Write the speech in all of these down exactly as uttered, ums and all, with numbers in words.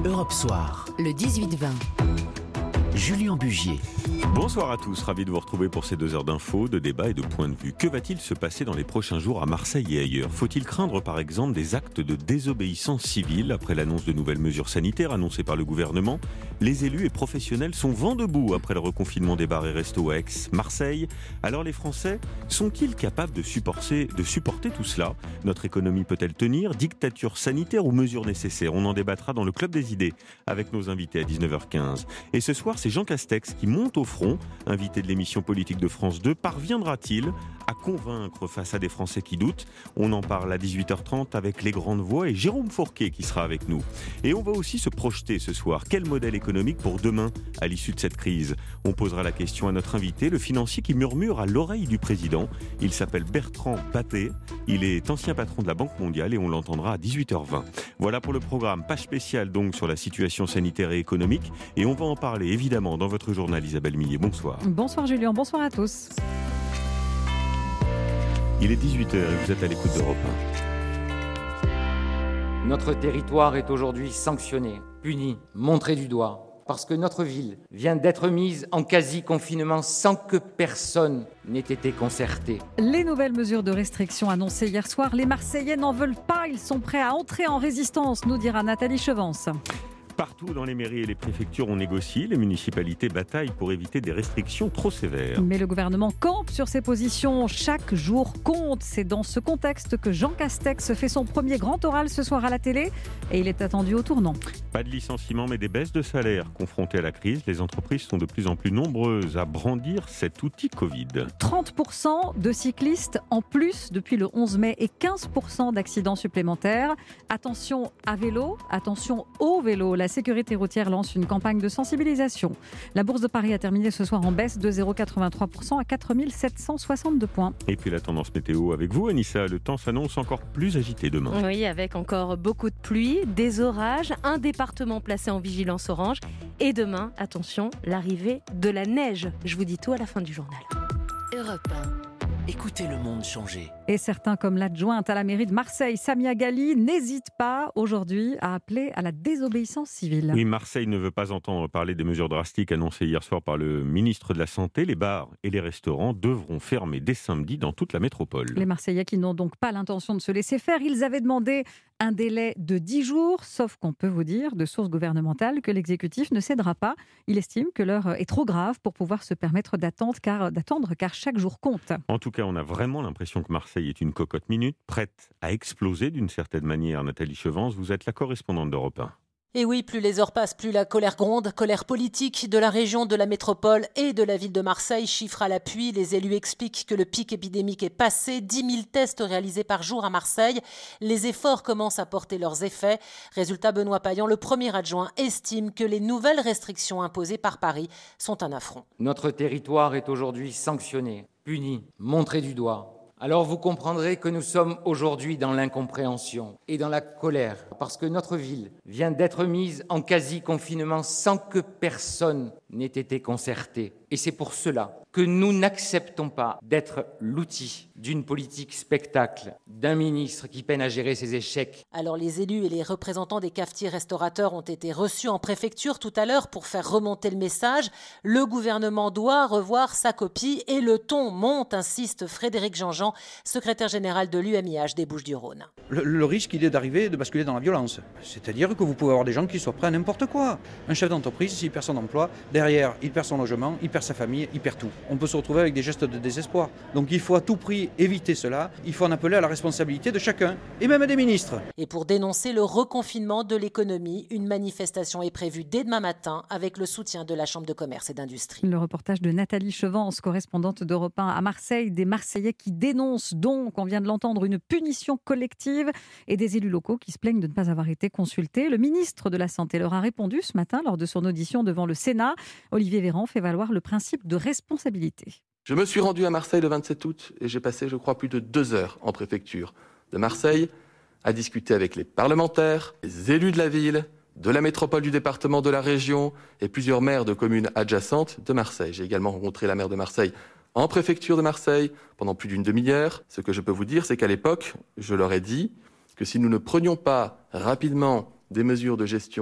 Europe Soir, le dix-huit vingt. Julien Bugier. Bonsoir à tous, ravi de vous retrouver pour ces deux heures d'infos, de débats et de points de vue. Que va-t-il se passer dans les prochains jours à Marseille et ailleurs ? Faut-il craindre par exemple des actes de désobéissance civile après l'annonce de nouvelles mesures sanitaires annoncées par le gouvernement ? Les élus et professionnels sont vent debout après le reconfinement des bars et restos à Aix, Marseille. Alors les Français sont-ils capables de supporter, de supporter tout cela ? Notre économie peut-elle tenir ? Dictature sanitaire ou mesures nécessaires ? On en débattra dans le Club des idées avec nos invités à dix-neuf heures quinze. Et ce soir, c'est Jean Castex qui monte au front. Invité de l'émission politique de France deux, parviendra-t-il à convaincre face à des Français qui doutent ? On en parle à dix-huit heures trente avec les grandes voix et Jérôme Fourquet qui sera avec nous. Et on va aussi se projeter ce soir. Quel modèle économique pour demain à l'issue de cette crise ? On posera la question à notre invité, le financier qui murmure à l'oreille du président. Il s'appelle Bertrand Batté. Il est ancien patron de la Banque mondiale et on l'entendra à dix-huit heures vingt. Voilà pour le programme. Page spéciale donc sur la situation sanitaire et économique. Et on va en parler évidemment dans votre journal, Isabelle Millet. Bonsoir. Bonsoir Julien, bonsoir à tous. Il est dix-huit heures et vous êtes à l'écoute d'Europe un. Notre territoire est aujourd'hui sanctionné, puni, montré du doigt, parce que notre ville vient d'être mise en quasi-confinement sans que personne n'ait été concerté. Les nouvelles mesures de restriction annoncées hier soir, les Marseillais n'en veulent pas, ils sont prêts à entrer en résistance, nous dira Nathalie Chevance. Partout dans les mairies et les préfectures, on négocie. Les municipalités bataillent pour éviter des restrictions trop sévères. Mais le gouvernement campe sur ses positions. Chaque jour compte. C'est dans ce contexte que Jean Castex fait son premier grand oral ce soir à la télé. Et il est attendu au tournant. Pas de licenciement, mais des baisses de salaire. Confrontées à la crise, les entreprises sont de plus en plus nombreuses à brandir cet outil Covid. trente pour cent de cyclistes en plus depuis le onze mai et quinze pour cent d'accidents supplémentaires. Attention à vélo, attention au vélo. La sécurité routière lance une campagne de sensibilisation. La Bourse de Paris a terminé ce soir en baisse de zéro virgule quatre-vingt-trois pour cent à quatre mille sept cent soixante-deux points. Et puis la tendance météo avec vous, Anissa. Le temps s'annonce encore plus agité demain. Oui, avec encore beaucoup de pluie, des orages, un département placé en vigilance orange. Et demain, attention, l'arrivée de la neige. Je vous dis tout à la fin du journal. Europe un. Écoutez le monde changer. Et certains, comme l'adjointe à la mairie de Marseille, Samia Ghali, n'hésitent pas aujourd'hui à appeler à la désobéissance civile. Oui, Marseille ne veut pas entendre parler des mesures drastiques annoncées hier soir par le ministre de la Santé. Les bars et les restaurants devront fermer dès samedi dans toute la métropole. Les Marseillais qui n'ont donc pas l'intention de se laisser faire, ils avaient demandé un délai de dix jours, sauf qu'on peut vous dire, de sources gouvernementales, que l'exécutif ne cédera pas. Il estime que l'heure est trop grave pour pouvoir se permettre d'attendre car, d'attendre, car chaque jour compte. En tout cas, on a vraiment l'impression que Marseille est une cocotte minute, prête à exploser d'une certaine manière. Nathalie Chevance, vous êtes la correspondante d'Europe un. Et oui, plus les heures passent, plus la colère gronde, colère politique de la région, de la métropole et de la ville de Marseille. Chiffres à l'appui, les élus expliquent que le pic épidémique est passé. dix mille tests réalisés par jour à Marseille. Les efforts commencent à porter leurs effets. Résultat, Benoît Payan, le premier adjoint, estime que les nouvelles restrictions imposées par Paris sont un affront. Notre territoire est aujourd'hui sanctionné, puni, montré du doigt. Alors vous comprendrez que nous sommes aujourd'hui dans l'incompréhension et dans la colère, parce que notre ville vient d'être mise en quasi-confinement sans que personne n'ait été concerté. Et c'est pour cela que nous n'acceptons pas d'être l'outil d'une politique spectacle, d'un ministre qui peine à gérer ses échecs. Alors les élus et les représentants des cafetiers-restaurateurs ont été reçus en préfecture tout à l'heure pour faire remonter le message. Le gouvernement doit revoir sa copie et le ton monte, insiste Frédéric Jean-Jean, secrétaire général de l'U M I H des Bouches-du-Rhône. Le, le risque, il est d'arriver, de basculer dans la violence. C'est-à-dire que vous pouvez avoir des gens qui soient prêts à n'importe quoi. Un chef d'entreprise, s'il perd son emploi, derrière, il perd son logement, il perd sa famille, il perd tout. On peut se retrouver avec des gestes de désespoir. Donc il faut à tout prix éviter cela. Il faut en appeler à la responsabilité de chacun, et même des ministres. Et pour dénoncer le reconfinement de l'économie, une manifestation est prévue dès demain matin avec le soutien de la Chambre de commerce et d'industrie. Le reportage de Nathalie Chevance, correspondante d'Europe un à Marseille, des Marseillais qui dénoncent donc, on vient de l'entendre, une punition collective et des élus locaux qui se plaignent de ne pas avoir été consultés. Le ministre de la Santé leur a répondu ce matin lors de son audition devant le Sénat. Olivier Véran fait valoir le principe de responsabilité. Je me suis rendu à Marseille le vingt-sept août et j'ai passé, je crois, plus de deux heures en préfecture de Marseille à discuter avec les parlementaires, les élus de la ville, de la métropole du département, de la région et plusieurs maires de communes adjacentes de Marseille. J'ai également rencontré la maire de Marseille en préfecture de Marseille pendant plus d'une demi-heure. Ce que je peux vous dire, c'est qu'à l'époque, je leur ai dit que si nous ne prenions pas rapidement des mesures de gestion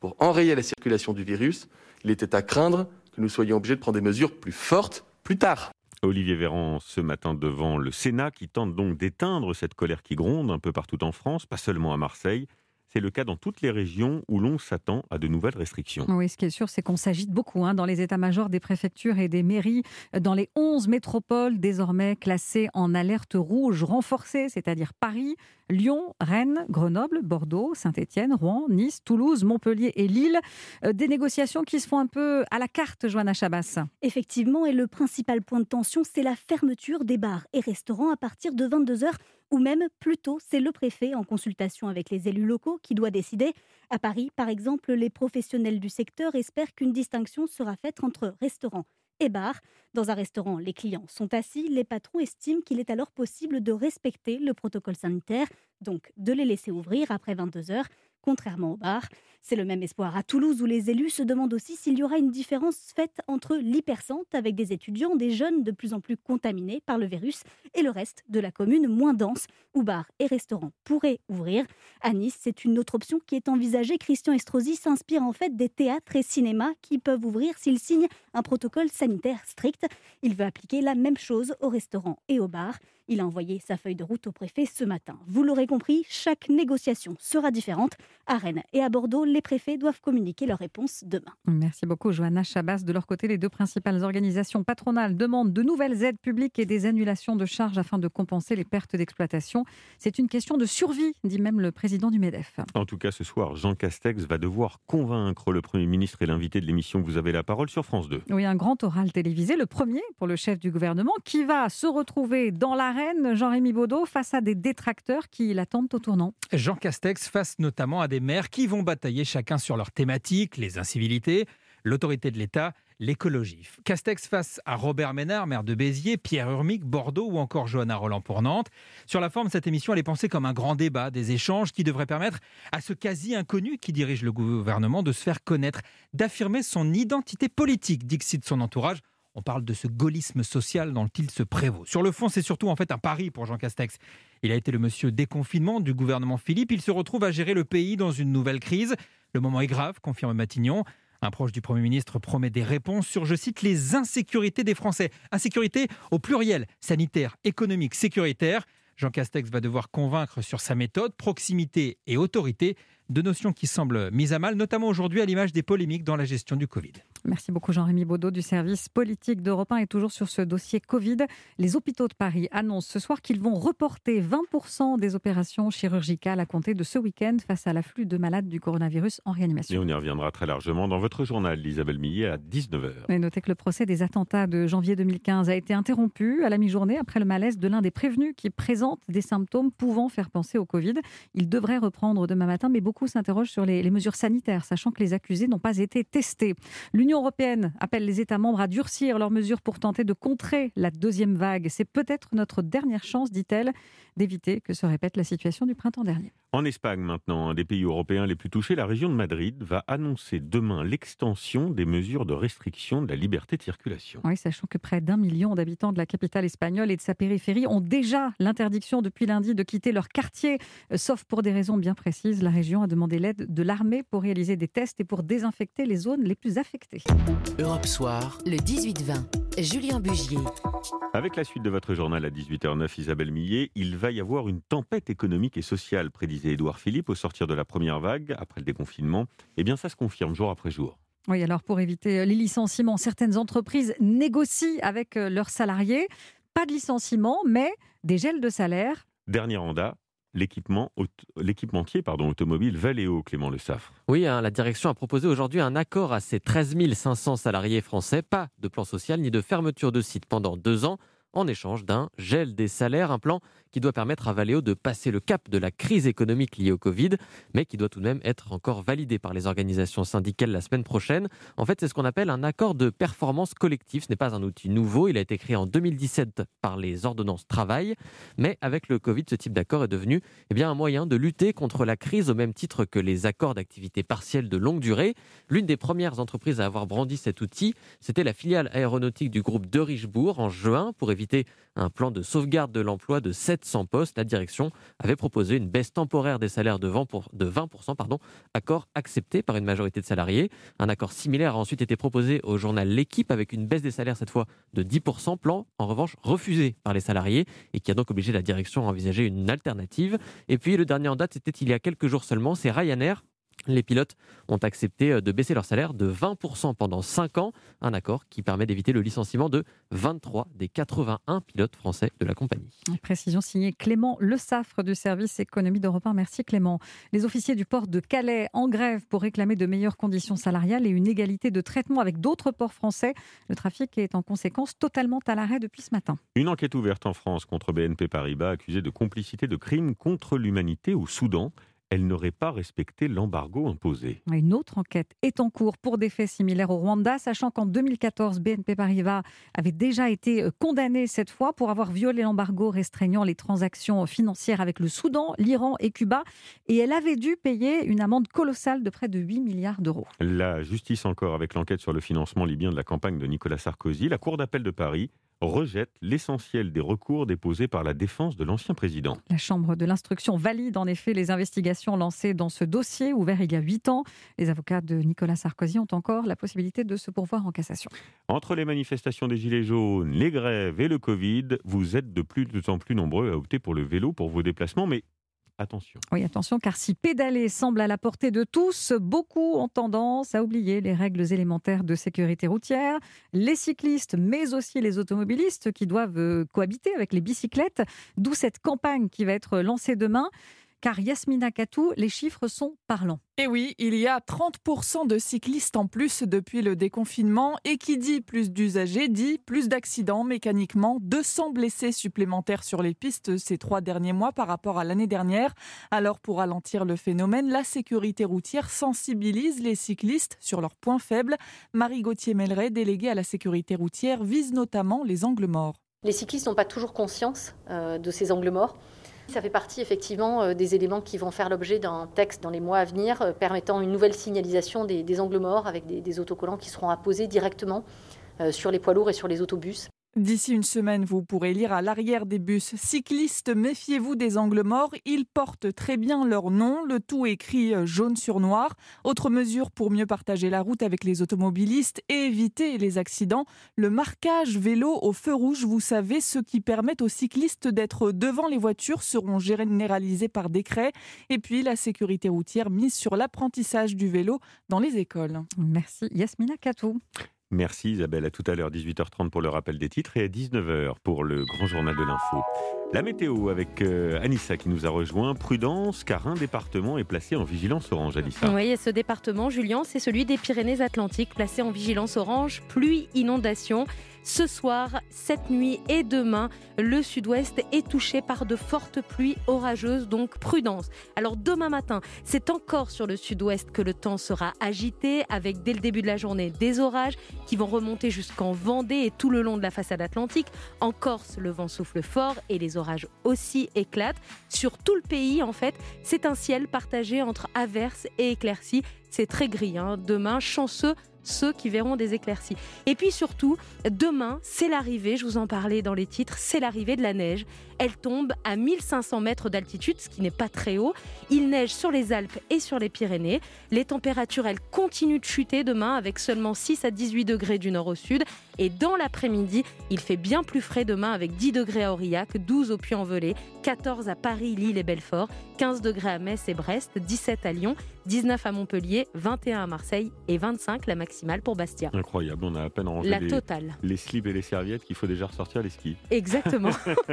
pour enrayer la circulation du virus, il était à craindre que nous soyons obligés de prendre des mesures plus fortes plus tard. Olivier Véran ce matin devant le Sénat qui tente donc d'éteindre cette colère qui gronde un peu partout en France, pas seulement à Marseille. C'est le cas dans toutes les régions où l'on s'attend à de nouvelles restrictions. Oui, ce qui est sûr, c'est qu'on s'agite beaucoup hein, dans les états-majors des préfectures et des mairies, dans les onze métropoles désormais classées en alerte rouge renforcée, c'est-à-dire Paris, Lyon, Rennes, Grenoble, Bordeaux, Saint-Étienne, Rouen, Nice, Toulouse, Montpellier et Lille. Euh, des négociations qui se font un peu à la carte, Johanna Chabas. Effectivement, et le principal point de tension, c'est la fermeture des bars et restaurants à partir de vingt-deux heures. Ou même, plus tôt, c'est le préfet, en consultation avec les élus locaux, qui doit décider. À Paris, par exemple, les professionnels du secteur espèrent qu'une distinction sera faite entre restaurants et bars. Dans un restaurant, les clients sont assis. Les patrons estiment qu'il est alors possible de respecter le protocole sanitaire, donc de les laisser ouvrir après vingt-deux heures, contrairement aux bars. C'est le même espoir à Toulouse, où les élus se demandent aussi s'il y aura une différence faite entre l'hypercentre, avec des étudiants, des jeunes de plus en plus contaminés par le virus, et le reste de la commune moins dense, où bars et restaurants pourraient ouvrir. À Nice, c'est une autre option qui est envisagée. Christian Estrosi s'inspire en fait des théâtres et cinémas qui peuvent ouvrir s'ils signent un protocole sanitaire strict. Il veut appliquer la même chose aux restaurants et aux bars. Il a envoyé sa feuille de route au préfet ce matin. Vous l'aurez compris, chaque négociation sera différente. À Rennes et à Bordeaux, les préfets doivent communiquer leur réponse demain. Merci beaucoup, Johanna Chabas. De leur côté, les deux principales organisations patronales demandent de nouvelles aides publiques et des annulations de charges afin de compenser les pertes d'exploitation. C'est une question de survie, dit même le président du MEDEF. En tout cas, ce soir, Jean Castex va devoir convaincre le Premier ministre et l'invité de l'émission Vous avez la parole sur France deux. Oui, un grand oral télévisé, le premier pour le chef du gouvernement, qui va se retrouver dans l'arène, Jean-Rémy Baudot, face à des détracteurs qui l'attendent au tournant. Jean Castex face notamment à des maires qui vont batailler chacun sur leur thématique, les incivilités, l'autorité de l'État, l'écologie. Castex face à Robert Ménard, maire de Béziers, Pierre Urmic, Bordeaux ou encore Johanna Rolland pour Nantes. Sur la forme, cette émission elle est pensée comme un grand débat, des échanges qui devraient permettre à ce quasi-inconnu qui dirige le gouvernement de se faire connaître, d'affirmer son identité politique, dixit son entourage. On parle de ce gaullisme social dont il se prévaut. Sur le fond, c'est surtout en fait un pari pour Jean Castex. Il a été le monsieur déconfinement du gouvernement Philippe. Il se retrouve à gérer le pays dans une nouvelle crise. Le moment est grave, confirme Matignon. Un proche du Premier ministre promet des réponses sur, je cite, les insécurités des Français. Insécurité au pluriel, sanitaire, économique, sécuritaire. Jean Castex va devoir convaincre sur sa méthode, proximité et autorité, deux notions qui semblent mises à mal, notamment aujourd'hui à l'image des polémiques dans la gestion du Covid. Merci beaucoup Jean-Rémy Baudot du service politique d'Europe un. Et toujours sur ce dossier Covid, les hôpitaux de Paris annoncent ce soir qu'ils vont reporter vingt pour cent des opérations chirurgicales à compter de ce week-end face à l'afflux de malades du coronavirus en réanimation. Et on y reviendra très largement dans votre journal, Isabelle Millet, à dix-neuf heures. Et notez que le procès des attentats de janvier deux mille quinze a été interrompu à la mi-journée après le malaise de l'un des prévenus qui présente des symptômes pouvant faire penser au Covid. Il devrait reprendre demain matin, mais beaucoup s'interrogent sur les, les mesures sanitaires, sachant que les accusés n'ont pas été testés. L'Union européenne appelle les États membres à durcir leurs mesures pour tenter de contrer la deuxième vague. C'est peut-être notre dernière chance, dit-elle, d'éviter que se répète la situation du printemps dernier. En Espagne maintenant, un des pays européens les plus touchés, la région de Madrid va annoncer demain l'extension des mesures de restriction de la liberté de circulation. Oui, sachant que près d'un million d'habitants de la capitale espagnole et de sa périphérie ont déjà l'interdiction depuis lundi de quitter leur quartier, sauf pour des raisons bien précises. La région a demandé l'aide de l'armée pour réaliser des tests et pour désinfecter les zones les plus affectées. Europe Soir, le dix-huit vingt. Julien Bugier. Avec la suite de votre journal à dix-huit heures neuf, Isabelle Millet, il va y avoir une tempête économique et sociale, prédisait Édouard Philippe au sortir de la première vague, après le déconfinement. Eh bien, ça se confirme jour après jour. Oui, alors pour éviter les licenciements, certaines entreprises négocient avec leurs salariés. Pas de licenciement, mais des gels de salaire. Dernier mandat. L'équipement, l'équipementier pardon, automobile Valeo, Clément Le Saffre. Oui, hein, la direction a proposé aujourd'hui un accord à ses treize mille cinq cents salariés français. Pas de plan social ni de fermeture de site pendant deux ans, en échange d'un gel des salaires, un plan qui doit permettre à Valeo de passer le cap de la crise économique liée au Covid, mais qui doit tout de même être encore validé par les organisations syndicales la semaine prochaine. En fait, c'est ce qu'on appelle un accord de performance collective. Ce n'est pas un outil nouveau, il a été créé en deux mille dix-sept par les ordonnances travail, mais avec le Covid, ce type d'accord est devenu eh bien, un moyen de lutter contre la crise au même titre que les accords d'activité partielle de longue durée. L'une des premières entreprises à avoir brandi cet outil, c'était la filiale aéronautique du groupe de Richebourg en juin pour éviter éviter un plan de sauvegarde de l'emploi de sept cents postes, la direction avait proposé une baisse temporaire des salaires de vingt pour cent, de vingt pour cent pardon, accord accepté par une majorité de salariés. Un accord similaire a ensuite été proposé au journal L'Équipe avec une baisse des salaires cette fois de dix pour cent, plan en revanche refusé par les salariés et qui a donc obligé la direction à envisager une alternative. Et puis le dernier en date, c'était il y a quelques jours seulement, c'est Ryanair. Les pilotes ont accepté de baisser leur salaire de vingt pour cent pendant cinq ans, un accord qui permet d'éviter le licenciement de vingt-trois des quatre-vingt-un pilotes français de la compagnie. Précision signée Clément Le Saffre du service économie d'Europe un. Merci Clément. Les officiers du port de Calais en grève pour réclamer de meilleures conditions salariales et une égalité de traitement avec d'autres ports français. Le trafic est en conséquence totalement à l'arrêt depuis ce matin. Une enquête ouverte en France contre B N P Paribas accusée de complicité de crimes contre l'humanité au Soudan. Elle n'aurait pas respecté l'embargo imposé. Une autre enquête est en cours pour des faits similaires au Rwanda, sachant qu'en deux mille quatorze, B N P Paribas avait déjà été condamné cette fois pour avoir violé l'embargo restreignant les transactions financières avec le Soudan, l'Iran et Cuba. Et elle avait dû payer une amende colossale de près de huit milliards d'euros. La justice encore avec l'enquête sur le financement libyen de la campagne de Nicolas Sarkozy. La Cour d'appel de Paris rejette l'essentiel des recours déposés par la défense de l'ancien président. La Chambre de l'instruction valide en effet les investigations lancées dans ce dossier ouvert il y a huit ans. Les avocats de Nicolas Sarkozy ont encore la possibilité de se pourvoir en cassation. Entre les manifestations des Gilets jaunes, les grèves et le Covid, vous êtes de plus en plus nombreux à opter pour le vélo pour vos déplacements, mais attention. Oui, attention, car si pédaler semble à la portée de tous, beaucoup ont tendance à oublier les règles élémentaires de sécurité routière. Les cyclistes, mais aussi les automobilistes qui doivent cohabiter avec les bicyclettes. D'où cette campagne qui va être lancée demain. Car Yasmina Katou, les chiffres sont parlants. Et oui, il y a trente pour cent de cyclistes en plus depuis le déconfinement et qui dit plus d'usagers dit plus d'accidents mécaniquement. deux cents blessés supplémentaires sur les pistes ces trois derniers mois par rapport à l'année dernière. Alors pour ralentir le phénomène, la sécurité routière sensibilise les cyclistes sur leurs points faibles. Marie Gauthier-Melleret, déléguée à la sécurité routière, vise notamment les angles morts. Les cyclistes n'ont pas toujours conscience euh, de ces angles morts. Ça fait partie effectivement des éléments qui vont faire l'objet d'un texte dans les mois à venir permettant une nouvelle signalisation des, des angles morts avec des, des autocollants qui seront apposés directement sur les poids lourds et sur les autobus. D'ici une semaine, vous pourrez lire à l'arrière des bus « Cyclistes, méfiez-vous des angles morts ». Ils portent très bien leur nom, le tout écrit jaune sur noir. Autre mesure pour mieux partager la route avec les automobilistes et éviter les accidents, le marquage vélo au feu rouge. Vous savez, ceux qui permettent aux cyclistes d'être devant les voitures seront généralisés par décret. Et puis la sécurité routière mise sur l'apprentissage du vélo dans les écoles. Merci Yasmina Katou. Merci Isabelle, à tout à l'heure, dix-huit heures trente pour le rappel des titres et à dix-neuf heures pour le grand journal de l'info. La météo avec euh, Anissa qui nous a rejoint. Prudence, car un département est placé en vigilance orange, Anissa. Oui, et ce département, Julien, c'est celui des Pyrénées-Atlantiques, placé en vigilance orange, pluie, inondation. Ce soir, cette nuit et demain, le sud-ouest est touché par de fortes pluies orageuses, donc prudence. Alors demain matin, c'est encore sur le sud-ouest que le temps sera agité, avec dès le début de la journée des orages qui vont remonter jusqu'en Vendée et tout le long de la façade atlantique. En Corse, le vent souffle fort et les orages aussi éclatent. Sur tout le pays, en fait, c'est un ciel partagé entre averses et éclaircies. C'est très gris, hein. Demain, chanceux ceux qui verront des éclaircies. Et puis surtout, demain, c'est l'arrivée, je vous en parlais dans les titres, c'est l'arrivée de la neige. Elle tombe à mille cinq cents mètres d'altitude, ce qui n'est pas très haut. Il neige sur les Alpes et sur les Pyrénées. Les températures, elles continuent de chuter demain avec seulement six à dix-huit degrés du nord au sud. Et dans l'après-midi, il fait bien plus frais demain avec dix degrés à Aurillac, douze au Puy-en-Velay, quatorze à Paris, Lille et Belfort, quinze degrés à Metz et Brest, dix-sept à Lyon, dix-neuf à Montpellier, vingt et un à Marseille et vingt-cinq la maximale pour Bastia. Incroyable, on a à peine rangé la les, totale. les slips et les serviettes qu'il faut déjà ressortir les skis. Exactement.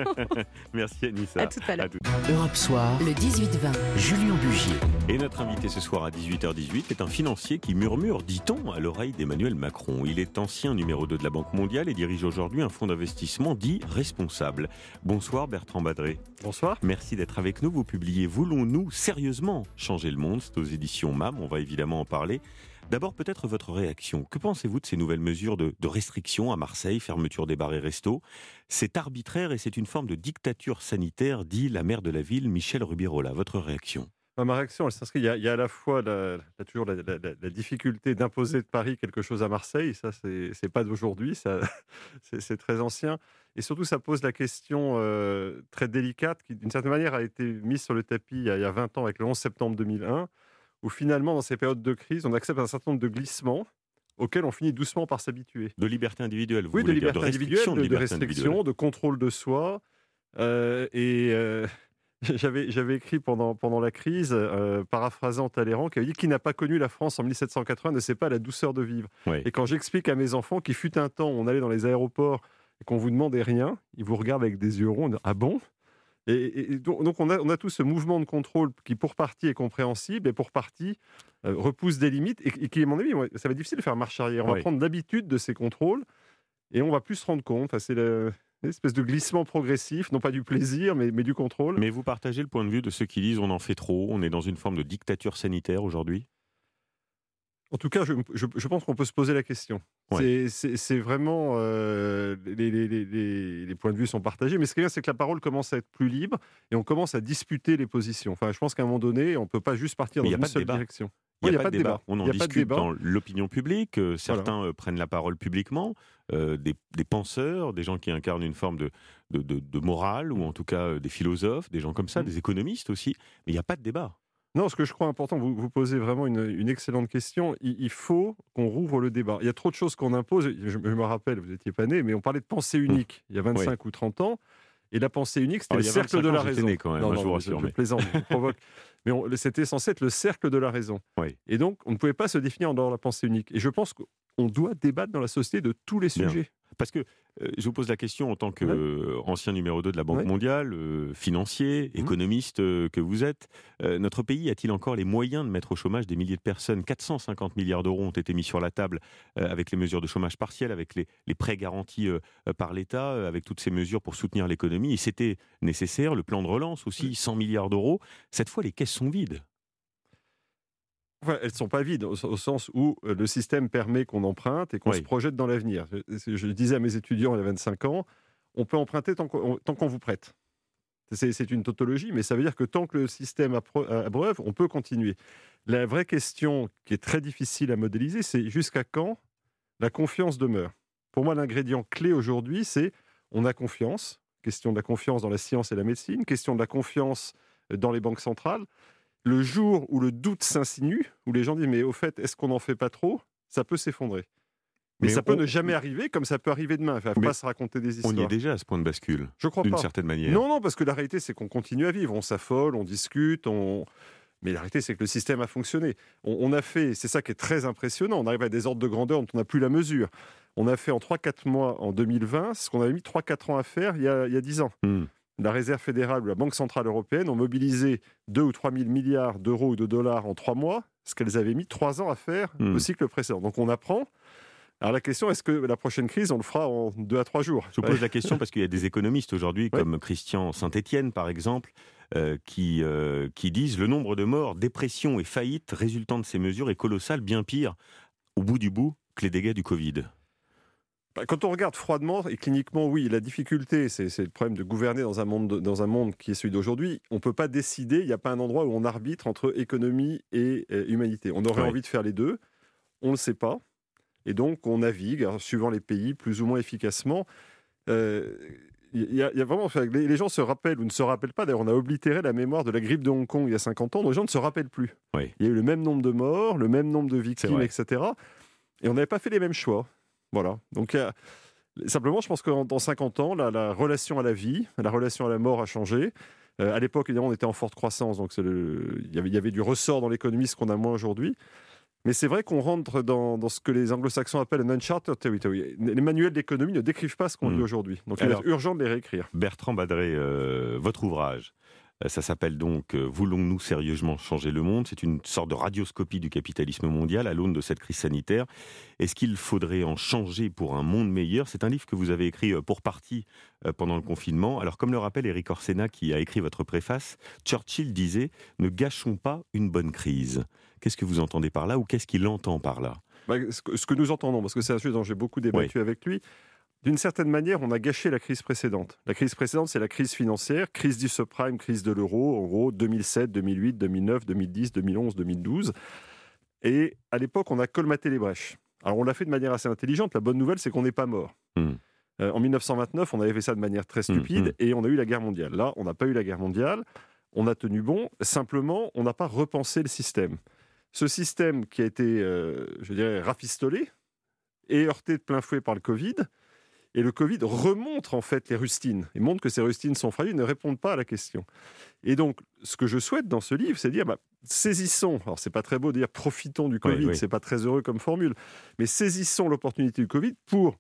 Merci Anissa. À tout à l'heure. Europe Soir, le dix-huit vingt, Julien Bugier. Et notre invité ce soir à dix-huit heures dix-huit est un financier qui murmure, dit-on, à l'oreille d'Emmanuel Macron. Il est ancien numéro deux de la Banque mondiale et dirige aujourd'hui un fonds d'investissement dit responsable. Bonsoir Bertrand Badré. Bonsoir. Merci d'être avec nous. Vous publiez « Voulons-nous sérieusement changer le monde ?» C'est aux éditions M A M, on va évidemment en parler. D'abord, peut-être votre réaction. Que pensez-vous de ces nouvelles mesures de, de restriction à Marseille, fermeture des bars et restos ? C'est arbitraire et c'est une forme de dictature sanitaire, dit la maire de la ville, Michèle Rubirola. Votre réaction ? Ma réaction, elle s'inscrit. Il y a, il y a à la fois la, la, toujours la, la, la difficulté d'imposer de Paris quelque chose à Marseille. Ça, c'est, c'est pas d'aujourd'hui. Ça, c'est, c'est très ancien. Et surtout, ça pose la question euh, très délicate qui, d'une certaine manière, a été mise sur le tapis il y a, il y a vingt ans avec le onze septembre deux mille un, où finalement, dans ces périodes de crise, on accepte un certain nombre de glissements auxquels on finit doucement par s'habituer. De liberté individuelle, vous oui, voulez de liberté dire, de individuelle, restriction, de, de, de, liberté restriction, de contrôle de soi. Euh, et euh, j'avais, j'avais écrit pendant, pendant la crise, euh, paraphrasant Talleyrand, qui avait dit « Qui n'a pas connu la France en mille sept cent quatre-vingts ne sait pas la douceur de vivre oui. ». Et quand j'explique à mes enfants qu'il fut un temps où on allait dans les aéroports et qu'on ne vous demandait rien, ils vous regardent avec des yeux ronds, on dit, ah bon ? Et, et donc on a, on a tout ce mouvement de contrôle qui pour partie est compréhensible et pour partie euh, repousse des limites et, et qui, à mon avis, ça va être difficile de faire marche arrière. On oui. va prendre l'habitude de ces contrôles et on va plus se rendre compte. Enfin, c'est le, une espèce de glissement progressif, non pas du plaisir, mais, mais du contrôle. Mais vous partagez le point de vue de ceux qui disent on en fait trop, on est dans une forme de dictature sanitaire aujourd'hui ? En tout cas, je, je, je pense qu'on peut se poser la question. Ouais. C'est, c'est, c'est vraiment... Euh, les, les, les, les points de vue sont partagés, mais ce qui est bien, c'est que la parole commence à être plus libre et on commence à disputer les positions. Enfin, je pense qu'à un moment donné, on ne peut pas juste partir dans une seule direction. Il n'y a, a pas de débat. débat. On en discute dans l'opinion publique. Euh, certains voilà. euh, prennent la parole publiquement. Euh, des, des penseurs, des gens qui incarnent une forme de, de, de, de morale, ou en tout cas euh, des philosophes, des gens comme ça, mmh. des économistes aussi. Mais il n'y a pas de débat. Non, ce que je crois important, vous, vous posez vraiment une, une excellente question. Il, il faut qu'on rouvre le débat. Il y a trop de choses qu'on impose. Je, je me rappelle, vous n'étiez pas né, mais on parlait de pensée unique mmh. il y a vingt-cinq oui. ou trente ans. Et la pensée unique, c'était oh, le cercle de la raison. Né quand même, non, non, non, je vous rassure, rassure. Je, mais... je plaisante, je provoque. Mais on, c'était censé être le cercle de la raison. Oui. Et donc, on ne pouvait pas se définir en dehors de la pensée unique. Et je pense qu'on doit débattre dans la société de tous les sujets. Bien. Parce que euh, je vous pose la question en tant qu'ancien ouais. euh, numéro deux de la Banque ouais. mondiale, euh, financier, mmh. économiste euh, que vous êtes, euh, notre pays a-t-il encore les moyens de mettre au chômage des milliers de personnes ? quatre cent cinquante milliards d'euros ont été mis sur la table euh, avec les mesures de chômage partiel, avec les, les prêts garantis euh, par l'État, euh, avec toutes ces mesures pour soutenir l'économie. Et c'était nécessaire, le plan de relance aussi, cent milliards d'euros. Cette fois, les caisses sont vides. Enfin, elles ne sont pas vides, au, au sens où euh, le système permet qu'on emprunte et qu'on oui. se projette dans l'avenir. Je, je disais à mes étudiants il y a vingt-cinq ans, on peut emprunter tant qu'on, tant qu'on vous prête. C'est, c'est une tautologie, mais ça veut dire que tant que le système abreuve, on peut continuer. La vraie question qui est très difficile à modéliser, c'est jusqu'à quand la confiance demeure. Pour moi, l'ingrédient clé aujourd'hui, c'est on a confiance. Question de la confiance dans la science et la médecine, question de la confiance dans les banques centrales. Le jour où le doute s'insinue, où les gens disent « mais au fait, est-ce qu'on n'en fait pas trop ?» ça peut s'effondrer. Mais, mais ça on... peut ne jamais arriver, comme ça peut arriver demain. Il ne faut pas se raconter des histoires. On y est déjà à ce point de bascule, je crois d'une pas. certaine manière. Non, non, parce que la réalité, c'est qu'on continue à vivre. On s'affole, on discute, on... mais la réalité, c'est que le système a fonctionné. On, on a fait, c'est ça qui est très impressionnant, on arrive à des ordres de grandeur dont on n'a plus la mesure. On a fait en trois quatre mois, en deux mille vingt, ce qu'on avait mis trois quatre ans à faire il y a, il y a dix ans. Mm. La Réserve fédérale ou la Banque centrale européenne ont mobilisé deux ou trois mille milliards d'euros ou de dollars en trois mois, ce qu'elles avaient mis trois ans à faire mmh. au cycle précédent. Donc on apprend. Alors la question, est-ce que la prochaine crise, on le fera en deux à trois jours ? Je vous pose la question parce qu'il y a des économistes aujourd'hui, ouais. comme Christian Saint-Étienne par exemple, euh, qui, euh, qui disent le nombre de morts, dépression et faillites résultant de ces mesures est colossal, bien pire, au bout du bout, que les dégâts du Covid. Quand on regarde froidement et cliniquement, oui, la difficulté, c'est, c'est le problème de gouverner dans un monde, de, dans un monde qui est celui d'aujourd'hui. On ne peut pas décider, il n'y a pas un endroit où on arbitre entre économie et euh, humanité. On aurait oui. envie de faire les deux, on ne le sait pas. Et donc, on navigue, alors, suivant les pays, plus ou moins efficacement. Euh, il y a, il y a vraiment, les, les gens se rappellent ou ne se rappellent pas. D'ailleurs, on a oblitéré la mémoire de la grippe de Hong Kong il y a cinquante ans. Donc, les gens ne se rappellent plus. Oui. Il y a eu le même nombre de morts, le même nombre de victimes, et cetera. Et on n'avait pas fait les mêmes choix. Voilà. Donc, euh, simplement, je pense que dans cinquante ans, la, la relation à la vie, la relation à la mort a changé. Euh, à l'époque, évidemment, on était en forte croissance, donc c'est le, il, y avait, il y avait du ressort dans l'économie, ce qu'on a moins aujourd'hui. Mais c'est vrai qu'on rentre dans, dans ce que les anglo-saxons appellent un uncharted territory. Les manuels d'économie ne décrivent pas ce qu'on mmh. vit aujourd'hui. Donc, Alors, il est urgent de les réécrire. Bertrand Badré, euh, votre ouvrage, ça s'appelle donc euh, « Voulons-nous sérieusement changer le monde ?» C'est une sorte de radioscopie du capitalisme mondial à l'aune de cette crise sanitaire. Est-ce qu'il faudrait en changer pour un monde meilleur ? C'est un livre que vous avez écrit euh, pour partie euh, pendant le confinement. Alors, comme le rappelle Éric Orsena, qui a écrit votre préface, Churchill disait « Ne gâchons pas une bonne crise ». Qu'est-ce que vous entendez par là ou qu'est-ce qu'il entend par là ? bah, ce, que, ce que nous entendons, parce que c'est un sujet dont j'ai beaucoup débattu oui. avec lui, d'une certaine manière, on a gâché la crise précédente. La crise précédente, c'est la crise financière, crise du subprime, crise de l'euro, en gros deux mille sept, deux mille huit, deux mille neuf, deux mille dix, deux mille onze, deux mille douze. Et à l'époque, on a colmaté les brèches. Alors, on l'a fait de manière assez intelligente. La bonne nouvelle, c'est qu'on n'est pas mort. Mmh. Euh, en dix-neuf cent vingt-neuf, on avait fait ça de manière très stupide mmh. et on a eu la guerre mondiale. Là, on n'a pas eu la guerre mondiale. On a tenu bon. Simplement, on n'a pas repensé le système. Ce système qui a été, euh, je dirais, rafistolé et heurté de plein fouet par le Covid. Et le Covid remontre en fait les rustines et montre que ces rustines sont fragiles, ne répondent pas à la question. Et donc, ce que je souhaite dans ce livre, c'est dire, bah, saisissons, alors c'est pas très beau de dire profitons du Covid, oui, oui. c'est pas très heureux comme formule, mais saisissons l'opportunité du Covid pour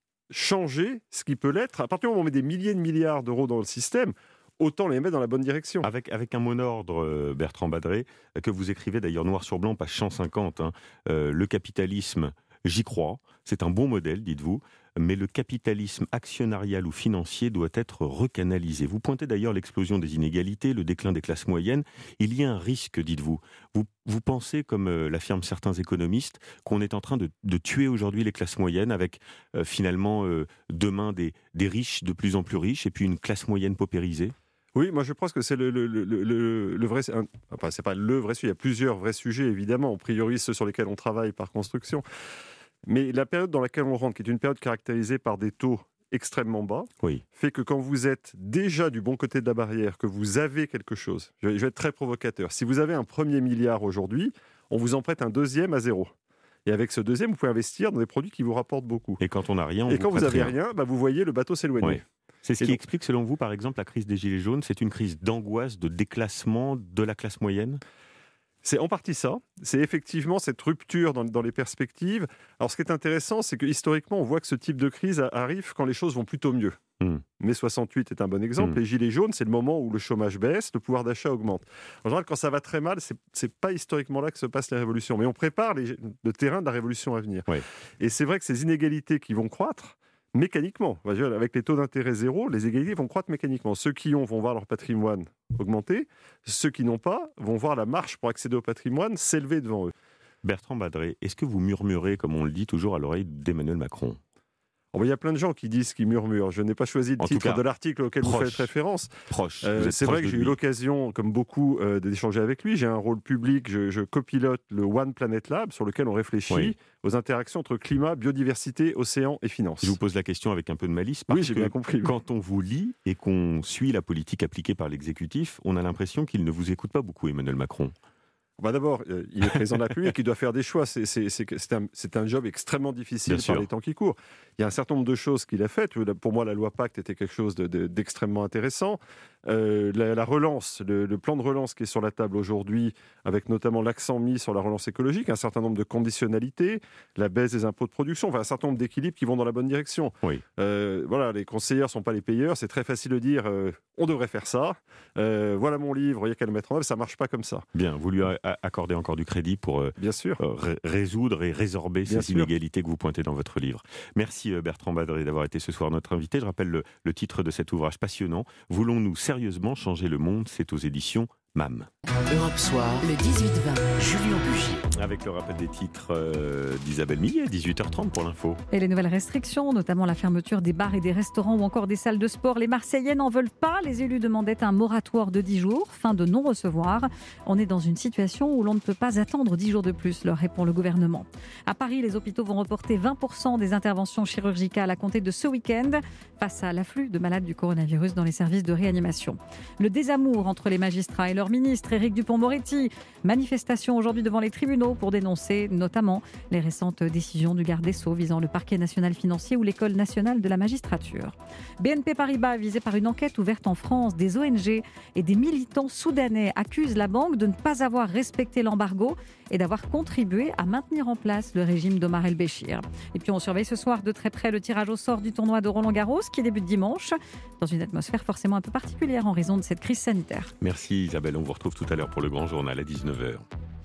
changer ce qui peut l'être. À partir du moment où on met des milliers de milliards d'euros dans le système, autant les mettre dans la bonne direction. Avec, avec un mot d'ordre, Bertrand Badré, que vous écrivez d'ailleurs noir sur blanc, page cent cinquante, hein, euh, le capitalisme, j'y crois, c'est un bon modèle, dites-vous, mais le capitalisme actionnarial ou financier doit être recanalisé. Vous pointez d'ailleurs l'explosion des inégalités, le déclin des classes moyennes. Il y a un risque, dites-vous. Vous, vous pensez, comme euh, l'affirment certains économistes, qu'on est en train de, de tuer aujourd'hui les classes moyennes avec euh, finalement euh, demain des, des riches de plus en plus riches et puis une classe moyenne paupérisée ? Oui, moi je pense que c'est le, le, le, le, le vrai... Enfin, c'est pas le vrai sujet, il y a plusieurs vrais sujets, évidemment. On priorise ceux sur lesquels on travaille par construction. Mais la période dans laquelle on rentre, qui est une période caractérisée par des taux extrêmement bas, oui. fait que quand vous êtes déjà du bon côté de la barrière, que vous avez quelque chose, je vais être très provocateur, si vous avez un premier milliard aujourd'hui, on vous en prête un deuxième à zéro. Et avec ce deuxième, vous pouvez investir dans des produits qui vous rapportent beaucoup. Et quand on n'a rien, on Et vous quand vous n'avez rien, rien bah vous voyez le bateau s'éloigner. Oui. C'est ce Et qui donc, explique, selon vous, par exemple, la crise des Gilets jaunes. C'est une crise d'angoisse, de déclassement de la classe moyenne ? C'est en partie ça. C'est effectivement cette rupture dans, dans les perspectives. Alors, ce qui est intéressant, c'est que historiquement, on voit que ce type de crise arrive quand les choses vont plutôt mieux. Mmh. Mai soixante-huit est un bon exemple. Mmh. Les Gilets jaunes, c'est le moment où le chômage baisse, le pouvoir d'achat augmente. En général, quand ça va très mal, c'est, c'est pas historiquement là que se passent les révolutions. Mais on prépare les, le terrain de la révolution à venir. Oui. Et c'est vrai que ces inégalités qui vont croître, mécaniquement, avec les taux d'intérêt zéro, les égalités vont croître mécaniquement. Ceux qui ont vont voir leur patrimoine augmenter, ceux qui n'ont pas vont voir la marche pour accéder au patrimoine s'élever devant eux. Bertrand Badré, est-ce que vous murmurez, comme on le dit toujours, à l'oreille d'Emmanuel Macron ? Il y a plein de gens qui disent qu'ils murmurent. Je n'ai pas choisi le en titre cas, de l'article auquel proche, vous faites référence. Proche. Euh, c'est proche vrai que j'ai lui. eu l'occasion, comme beaucoup, euh, d'échanger avec lui. J'ai un rôle public, je, je copilote le One Planet Lab, sur lequel on réfléchit oui. aux interactions entre climat, biodiversité, océan et finances. Je vous pose la question avec un peu de malice, parce oui, j'ai que bien compris. Quand on vous lit et qu'on suit la politique appliquée par l'exécutif, on a l'impression qu'il ne vous écoute pas beaucoup, Emmanuel Macron. Bah d'abord, euh, il est président de la République, il doit faire des choix. C'est, c'est, c'est, c'est, un, c'est un job extrêmement difficile Bien par sûr. les temps qui courent. Il y a un certain nombre de choses qu'il a faites. Pour moi, la loi Pacte était quelque chose de, de, d'extrêmement intéressant. Euh, la, la relance, le, le plan de relance qui est sur la table aujourd'hui, avec notamment l'accent mis sur la relance écologique, un certain nombre de conditionnalités, la baisse des impôts de production, enfin un certain nombre d'équilibres qui vont dans la bonne direction. Oui. Euh, voilà, les conseillers ne sont pas les payeurs. C'est très facile de dire euh, on devrait faire ça. Euh, voilà mon livre, il y a qu'à le mettre en œuvre. Ça ne marche pas comme ça. Bien, vous lui accorder encore du crédit pour euh, Bien sûr. Euh, ré- résoudre et résorber Bien ces sûr. inégalités que vous pointez dans votre livre. Merci euh, Bertrand Badré d'avoir été ce soir notre invité. Je rappelle le, le titre de cet ouvrage passionnant. Voulons-nous sérieusement changer le monde ? C'est aux éditions M A M. Europe Soir, le dix-huit vingt, Julien Bugier. Avec le rappel des titres euh, d'Isabelle Millet, dix-huit heures trente pour l'info. Et les nouvelles restrictions, notamment la fermeture des bars et des restaurants ou encore des salles de sport. Les Marseillais n'en veulent pas. Les élus demandaient un moratoire de dix jours, fin de non-recevoir. On est dans une situation où l'on ne peut pas attendre dix jours de plus, leur répond le gouvernement. À Paris, les hôpitaux vont reporter vingt pour cent des interventions chirurgicales à compter de ce week-end face à l'afflux de malades du coronavirus dans les services de réanimation. Le désamour entre les magistrats et leur ministre, Éric Dupond-Moretti. Manifestation aujourd'hui devant les tribunaux pour dénoncer notamment les récentes décisions du garde des Sceaux visant le parquet national financier ou l'école nationale de la magistrature. B N P Paribas, visé par une enquête ouverte en France, des O N G et des militants soudanais accusent la banque de ne pas avoir respecté l'embargo et d'avoir contribué à maintenir en place le régime d'Omar El-Béchir. Et puis on surveille ce soir de très près le tirage au sort du tournoi de Roland-Garros qui débute dimanche dans une atmosphère forcément un peu particulière en raison de cette crise sanitaire. Merci Isabelle, on vous retrouve tout à l'heure pour le grand journal à dix-neuf heures.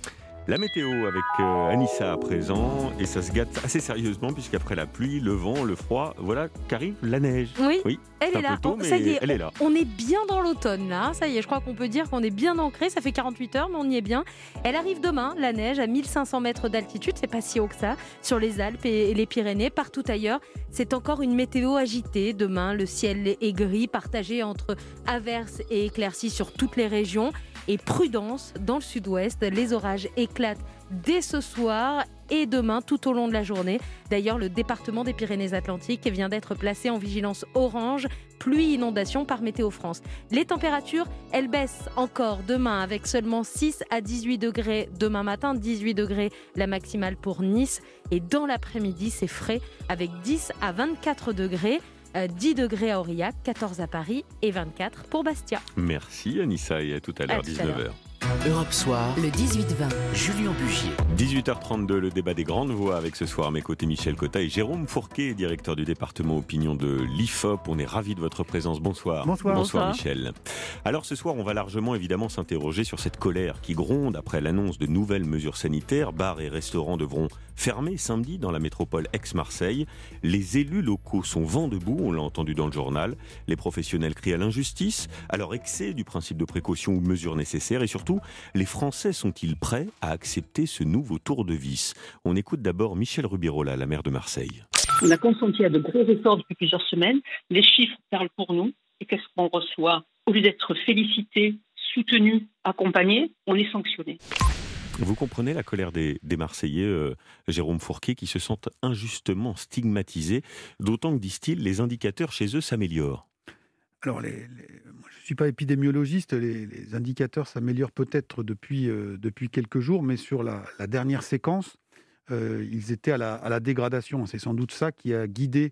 La météo avec euh, Anissa à présent, et ça se gâte assez sérieusement puisqu'après la pluie, le vent, le froid, voilà qu'arrive la neige. Oui, oui elle c'est est un là. peu tôt, On- ça y mais est, elle est là. On est bien dans l'automne là, ça y est, je crois qu'on peut dire qu'on est bien ancré, ça fait quarante-huit heures mais on y est bien. Elle arrive demain, la neige à mille cinq cents mètres d'altitude, c'est pas si haut que ça, sur les Alpes et les Pyrénées, partout ailleurs. C'est encore une météo agitée, demain le ciel est gris, partagé entre averses et éclaircies sur toutes les régions. Et prudence, dans le sud-ouest, les orages éclatent dès ce soir et demain tout au long de la journée. D'ailleurs, le département des Pyrénées-Atlantiques vient d'être placé en vigilance orange, pluie-inondation par Météo France. Les températures, elles baissent encore demain avec seulement six à dix-huit degrés demain matin, dix-huit degrés la maximale pour Nice. Et dans l'après-midi, c'est frais avec dix à vingt-quatre degrés. dix degrés à Aurillac, quatorze à Paris et vingt-quatre pour Bastia. Merci Anissa et à tout à l'heure, dix-neuf heures. Europe Soir, le dix-huit vingt, Julien Bugier. dix-huit heures trente-deux, le débat des grandes voix avec ce soir à mes côtés Michel Cotta et Jérôme Fourquet, directeur du département opinion de l'I F O P. On est ravis de votre présence. Bonsoir. Bonsoir. Bonsoir Bonsoir. Michel. Alors ce soir, on va largement évidemment s'interroger sur cette colère qui gronde après l'annonce de nouvelles mesures sanitaires. Bars et restaurants devront fermer samedi dans la métropole Aix-Marseille. Les élus locaux sont vent debout, on l'a entendu dans le journal. Les professionnels crient à l'injustice, à leur excès du principe de précaution ou mesures nécessaires. Et surtout, les Français sont-ils prêts à accepter ce nouveau tour de vis ? On écoute d'abord Michel Rubirola, la maire de Marseille. On a consenti à de gros efforts depuis plusieurs semaines. Les chiffres parlent pour nous. Et qu'est-ce qu'on reçoit ? Au lieu d'être félicité, soutenu, accompagné, on est sanctionné. Vous comprenez la colère des, des Marseillais, euh, Jérôme Fourquet, qui se sentent injustement stigmatisés, d'autant que, disent-ils, les indicateurs chez eux s'améliorent. Alors, les, les, moi, je ne suis pas épidémiologiste, les, les indicateurs s'améliorent peut-être depuis, euh, depuis quelques jours, mais sur la, la dernière séquence, euh, ils étaient à la, à la dégradation. C'est sans doute ça qui a guidé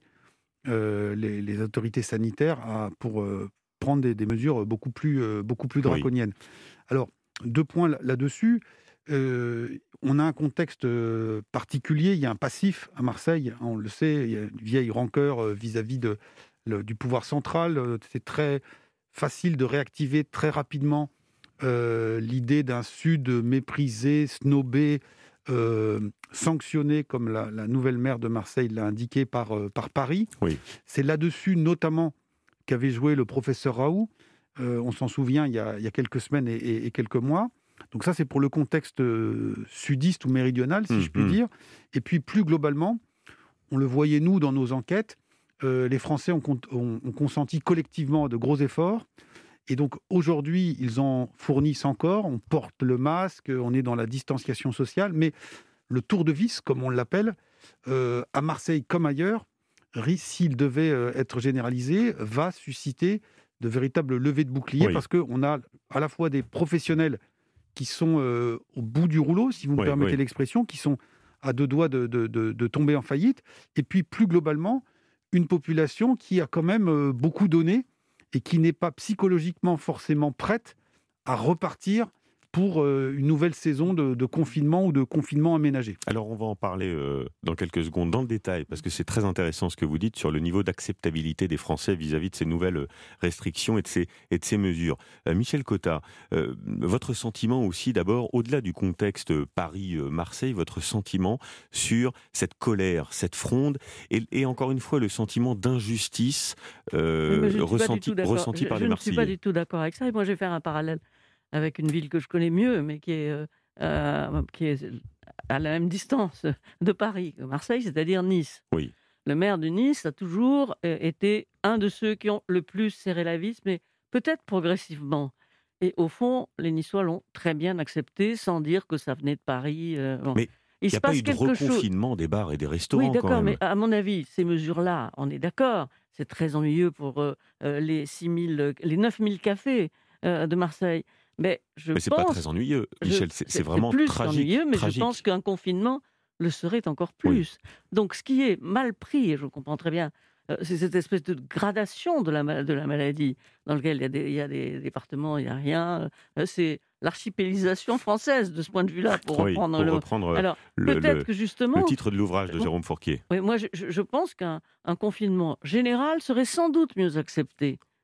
euh, les, les autorités sanitaires à, pour euh, prendre des, des mesures beaucoup plus, euh, beaucoup plus draconiennes. Oui. Alors, deux points là- là-dessus. Euh, on a un contexte particulier, il y a un passif à Marseille, on le sait, il y a une vieille rancœur vis-à-vis de, le, du pouvoir central. C'est très facile de réactiver très rapidement euh, l'idée d'un Sud méprisé, snobé, euh, sanctionné, comme la, la nouvelle maire de Marseille l'a indiqué, par, euh, par Paris. Oui. C'est là-dessus notamment qu'avait joué le professeur Raoult, euh, on s'en souvient, il y a, il y a quelques semaines et, et, et quelques mois. Donc ça, c'est pour le contexte euh, sudiste ou méridional, si mmh, je puis mmh. dire. Et puis, plus globalement, on le voyait, nous, dans nos enquêtes, euh, les Français ont, ont, ont consenti collectivement de gros efforts. Et donc, aujourd'hui, ils en fournissent encore. On porte le masque, on est dans la distanciation sociale. Mais le tour de vis, comme on l'appelle, euh, à Marseille comme ailleurs, s'il devait euh, être généralisé, va susciter de véritables levées de boucliers. Oui. Parce qu'on a à la fois des professionnels qui sont euh, au bout du rouleau, si vous me oui, permettez oui. l'expression, qui sont à deux doigts de, de, de, de tomber en faillite, et puis plus globalement, une population qui a quand même euh, beaucoup donné et qui n'est pas psychologiquement forcément prête à repartir pour euh, une nouvelle saison de, de confinement ou de confinement aménagé. Alors on va en parler euh, dans quelques secondes dans le détail, parce que c'est très intéressant ce que vous dites sur le niveau d'acceptabilité des Français vis-à-vis de ces nouvelles restrictions et de ces, et de ces mesures. Euh, Michel Cotta, euh, votre sentiment aussi d'abord, au-delà du contexte Paris-Marseille, votre sentiment sur cette colère, cette fronde, et, et encore une fois le sentiment d'injustice euh, ressenti, ressenti je, par je les Marseillais. Je ne suis pas du tout d'accord avec ça, et moi je vais faire un parallèle avec une ville que je connais mieux, mais qui est, euh, qui est à la même distance de Paris que Marseille, c'est-à-dire Nice. Oui. Le maire de Nice a toujours été un de ceux qui ont le plus serré la vis, mais peut-être progressivement. Et au fond, les Niçois l'ont très bien accepté, sans dire que ça venait de Paris. Euh, bon. Mais il n'y a pas eu de reconfinement chose... des bars et des restaurants. Oui, d'accord, quand même. Mais à mon avis, ces mesures-là, on est d'accord, c'est très ennuyeux pour euh, les, six mille, les neuf mille cafés euh, de Marseille. Mais, je mais c'est pense, pas très ennuyeux, Michel, c'est, c'est vraiment plus tragique. ennuyeux, mais tragique. Je pense qu'un confinement le serait encore plus. Oui. Donc ce qui est mal pris, et je comprends très bien, euh, c'est cette espèce de gradation de la, de la maladie, dans laquelle il y a des, il y a des départements, il n'y a rien. Euh, c'est l'archipélisation française de ce point de vue-là, pour oui, reprendre, pour le... reprendre Alors, le, peut-être le, que justement, le titre de l'ouvrage de Jérôme Fourquet. Oui, moi je, je pense qu'un un confinement général serait sans doute mieux accepté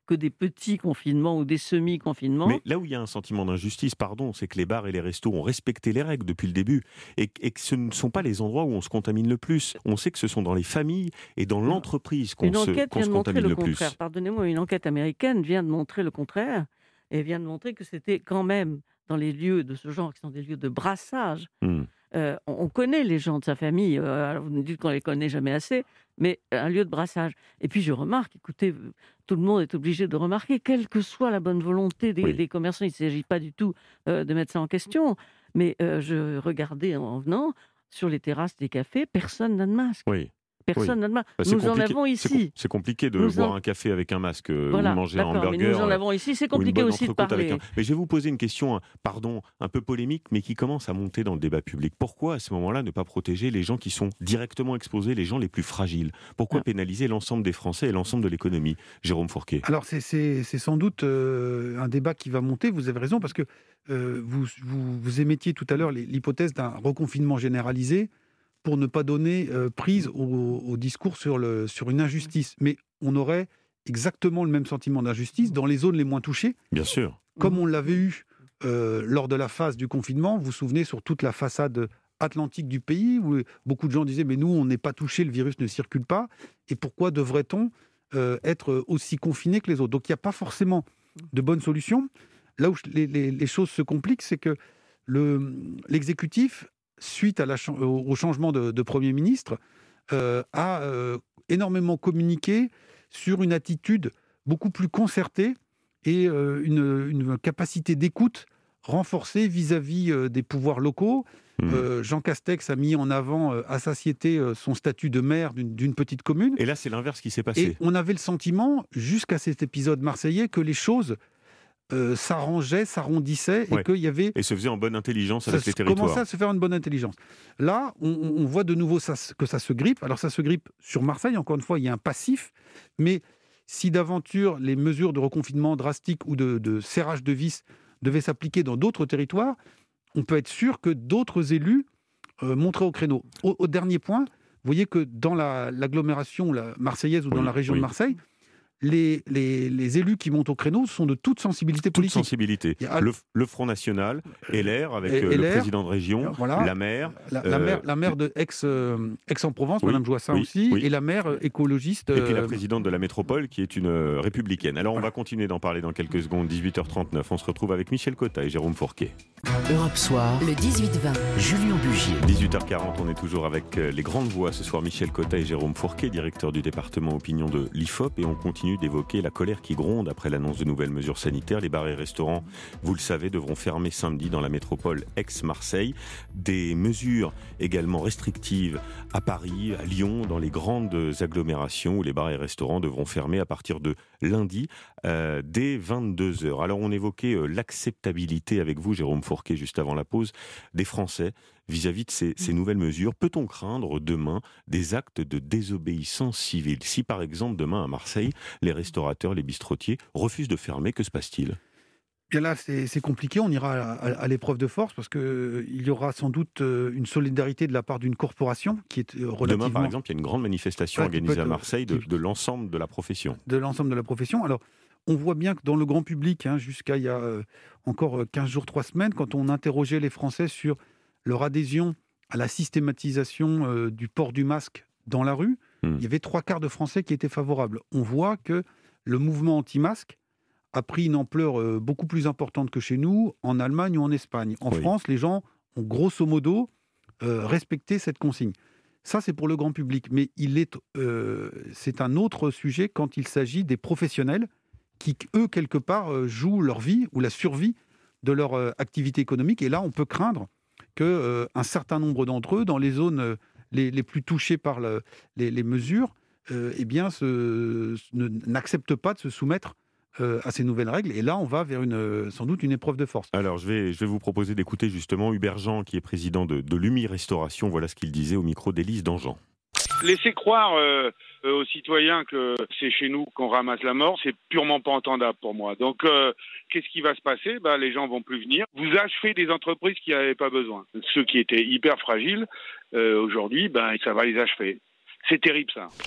que des petits confinements ou des semi-confinements. Mais là où il y a un sentiment d'injustice, pardon, c'est que les bars et les restos ont respecté les règles depuis le début et, et que ce ne sont pas les endroits où on se contamine le plus. On sait que ce sont dans les familles et dans l'entreprise qu'on une se, enquête qu'on vient se de montrer contamine le le contraire. plus. Pardonnez-moi, une enquête américaine vient de montrer le contraire et vient de montrer que c'était quand même dans les lieux de ce genre qui sont des lieux de brassage. Mmh. Euh, on, on connaît les gens de sa famille, euh, alors vous nous dites qu'on les connaît jamais assez, mais un lieu de brassage. Et puis je remarque, écoutez, tout le monde est obligé de remarquer, quelle que soit la bonne volonté des, Oui. des commerçants, il ne s'agit pas du tout euh, de mettre ça en question, mais euh, je regardais en venant, sur les terrasses des cafés, personne n'a de masque. Oui. Personne Oui. n'a de masque. Bah, c'est nous en compliqué- avons c'est com- ici. C'est compliqué de Nous boire en- un café avec un masque euh, Voilà, ou manger un d'accord, mais hamburger. nous en euh, avons ici. C'est ou une compliqué bonne aussi de entrecôte avec parler. un- Mais je vais vous poser une question, hein, pardon, un peu polémique, mais qui commence à monter dans le débat public. Pourquoi, à ce moment-là, ne pas protéger les gens qui sont directement exposés, les gens les plus fragiles ? Pourquoi pénaliser l'ensemble des Français et l'ensemble de l'économie ? Jérôme Fourquet. Alors, c'est, c'est, c'est sans doute euh, un débat qui va monter, vous avez raison, parce que euh, vous, vous, vous émettiez tout à l'heure l'hypothèse d'un reconfinement généralisé pour ne pas donner euh, prise au, au discours sur, le, sur une injustice. Mais on aurait exactement le même sentiment d'injustice dans les zones les moins touchées. Bien sûr. Comme on l'avait eu euh, lors de la phase du confinement, vous vous souvenez, sur toute la façade atlantique du pays, où beaucoup de gens disaient « mais nous, on n'est pas touchés, le virus ne circule pas, et pourquoi devrait-on euh, être aussi confinés que les autres ?» Donc il n'y a pas forcément de bonne solution. Là où les, les, les choses se compliquent, c'est que le, l'exécutif, suite à la, au changement de, de Premier ministre, euh, a euh, énormément communiqué sur une attitude beaucoup plus concertée et euh, une, une capacité d'écoute renforcée vis-à-vis euh, des pouvoirs locaux. Mmh. Euh, Jean Castex a mis en avant euh, à satiété euh, son statut de maire d'une, d'une petite commune. Et là, c'est l'inverse qui s'est passé. Et on avait le sentiment, jusqu'à cet épisode marseillais, que les choses Euh, s'arrangeait, s'arrondissait et Ouais. qu'il y avait... Et se faisait en bonne intelligence avec ça les territoires. commençait à se faire une bonne intelligence. Là, on, on voit de nouveau ça, que ça se grippe. Alors ça se grippe sur Marseille, encore une fois, il y a un passif. Mais si d'aventure les mesures de reconfinement drastiques ou de, de serrage de vis devaient s'appliquer dans d'autres territoires, on peut être sûr que d'autres élus euh, monteraient au créneau. Au, au dernier point, vous voyez que dans la, l'agglomération la marseillaise ou oui, dans la région oui. de Marseille, Les, les, les élus qui montent au créneau sont de toute sensibilité politique. Toute sensibilité. A... Le, le Front National, L R avec L R, euh, le président de région, voilà, la maire, la, la euh, maire, la maire de Aix, euh, Aix-en-Provence, oui, Madame Joissin oui, aussi, oui. et la maire écologiste. Et puis la euh, présidente de la métropole qui est une euh, républicaine. Alors on va continuer d'en parler dans quelques secondes. dix-huit heures trente-neuf. On se retrouve avec Michel Cotta et Jérôme Fourquet. Europe Soir, le dix-huit vingt, Julien Bugier. dix-huit heures quarante, on est toujours avec les grandes voix. Ce soir, Michel Cotta et Jérôme Fourquet, directeur du département opinion de l'I F O P. Et on continue d'évoquer la colère qui gronde après l'annonce de nouvelles mesures sanitaires. Les bars et restaurants, vous le savez, devront fermer samedi dans la métropole Aix-Marseille. Des mesures également restrictives à Paris, à Lyon, dans les grandes agglomérations où les bars et restaurants devront fermer à partir de lundi euh, dès vingt-deux heures. Alors on évoquait euh, l'acceptabilité avec vous, Jérôme Fourquet, juste avant la pause, des Français vis-à-vis de ces, ces nouvelles mesures. Peut-on craindre demain des actes de désobéissance civile ? Si par exemple demain à Marseille, les restaurateurs, les bistrotiers refusent de fermer, que se passe-t-il ? Bien là, c'est, c'est compliqué. On ira à, à, à l'épreuve de force parce qu'il euh, y aura sans doute euh, une solidarité de la part d'une corporation qui est euh, relativement... Demain, par exemple, il y a une grande manifestation ouais, organisée être, à Marseille de, qui... de l'ensemble de la profession. De l'ensemble de la profession. Alors, on voit bien que dans le grand public, hein, jusqu'à il y a euh, encore quinze jours, trois semaines, quand on interrogeait les Français sur leur adhésion à la systématisation euh, du port du masque dans la rue, mmh. il y avait trois quarts de Français qui étaient favorables. On voit que le mouvement anti-masque a pris une ampleur euh, beaucoup plus importante que chez nous, en Allemagne ou en Espagne. En oui. France, les gens ont grosso modo euh, respecté cette consigne. Ça, c'est pour le grand public. Mais il est, euh, c'est un autre sujet quand il s'agit des professionnels qui, eux, quelque part, euh, jouent leur vie ou la survie de leur euh, activité économique. Et là, on peut craindre qu'un euh, certain nombre d'entre eux, dans les zones euh, les, les plus touchées par le, les, les mesures, euh, eh bien, se, ne, n'acceptent pas de se soumettre euh, à ces nouvelles règles. Et là, on va vers une, sans doute une épreuve de force. Alors, je vais, je vais vous proposer d'écouter justement Hubert Jean, qui est président de, de l'U M I Restauration. Voilà ce qu'il disait au micro d'Élise Dangean. Laisser croire euh, aux citoyens que c'est chez nous qu'on ramasse la mort, c'est purement pas entendable pour moi. Donc, euh, qu'est-ce qui va se passer ? Bah, les gens vont plus venir. Vous achevez des entreprises qui n'avaient pas besoin. Ceux qui étaient hyper fragiles, euh, aujourd'hui, bah, ça va les achever. C'est terrible, ça.